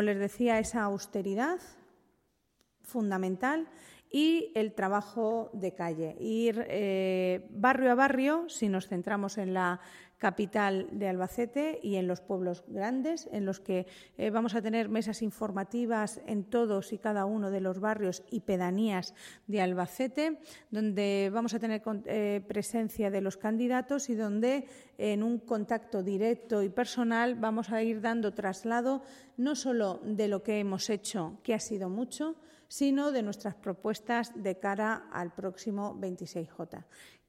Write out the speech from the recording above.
les decía, esa austeridad fundamental y el trabajo de calle. Ir barrio a barrio, si nos centramos en la capital de Albacete y en los pueblos grandes, en los que vamos a tener mesas informativas en todos y cada uno de los barrios y pedanías de Albacete, donde vamos a tener presencia de los candidatos y donde en un contacto directo y personal vamos a ir dando traslado no solo de lo que hemos hecho, que ha sido mucho, sino de nuestras propuestas de cara al próximo 26J.